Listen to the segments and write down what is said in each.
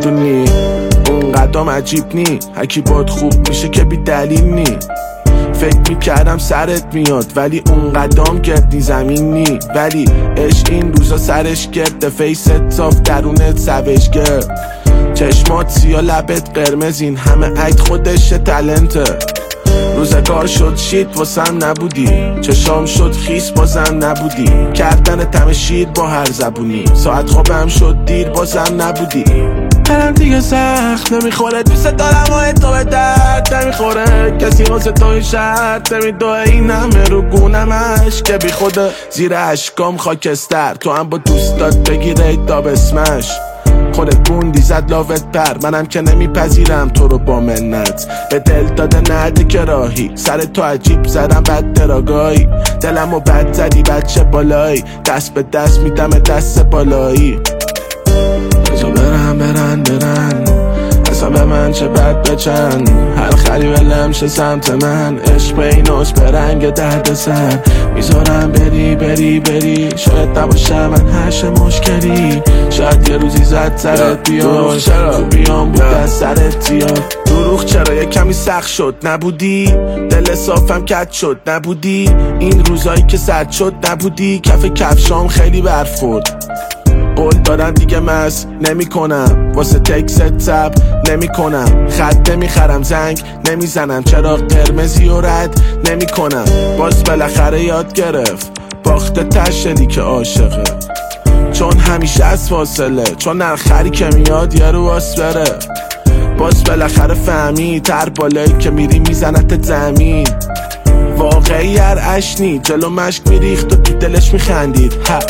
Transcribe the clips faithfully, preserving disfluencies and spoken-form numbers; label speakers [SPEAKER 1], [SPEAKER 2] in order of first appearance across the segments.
[SPEAKER 1] میدونی اون قدام عجیب نی، هکی باد خوب میشه که بی دلیل نی. فکر میکردم سرت میاد ولی اون قدام گردی زمین نی. ولی عشق این روزا سرش گرد، فیست صاف درونت سوش گرد. چشمات سیا لبت قرمز، این همه عید خودش تلنته. روزگار شد شید واسم نبودی، چشام شد خیس بازم نبودی. کردن تم شیر با هر زبونی، ساعت خوابم شد دیر بازم نبودی. برم دیگه سخت نمیخوره، دوست دارم و تو به درد نمیخوره. کسی واسه تو این شرط نمیدوه، این همه رو گونم عشق بی خوده. زیر عشقام خاکستر، تو هم با دوستات بگیره تا بسمش. خودت بوندی زد لاوت پر، منم که نمیپذیرم تو رو با منت. به دل داده نده که راهی، سر تو عجیب زدم بد دراگاهی. دلم و بد زدی بچه بالایی، دست به دست میدم دست بالایی. بزا برن برن برن اصلا به من چه بد بچن. هر خری ولم شه سمت من، عشق بیناش به رنگ درد سر. میذارم بری بری بری، شاید نباشه من هرش مشکلی. شاید یه روزی زد سرت بیاد، خوبیام بود از سرت زیاد. دروغ چرا یه کمی سخت شد نبودی، دل صافم کج شد نبودی. این روزایی که سرد شد نبودی، کف کفشام خیلی برف خورد. قول دادم دیگه مس نمی کنم، واسه تکست سب نمی کنم. خط نمیخرم زنگ نمیزنم، چرا قرمزی و رد نمی کنم. باز بالاخره یاد گرفت باخته تشنی که عاشقه. چون همیشه از فاصله، چون نرخری که میاد یارو واس بره. باز بالاخره فهمی تر بالایی که میری میزنت زمین. واقعی هر اشنی جلو مشک میریخت و تو دلش میخندید.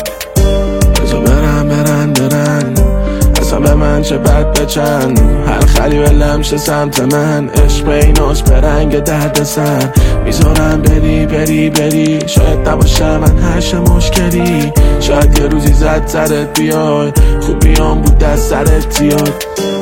[SPEAKER 1] بزا برن برن برن اصلا به من چه بد بچن. هر خلی ولم شه سمت من، عشق بیناش به رنگ درد سر. میذارم بری بری بری، شاید نباشه من هرش مشکلی. شاید یه روزی زد سرت بیای، خوبیام بود از سرت زیاد.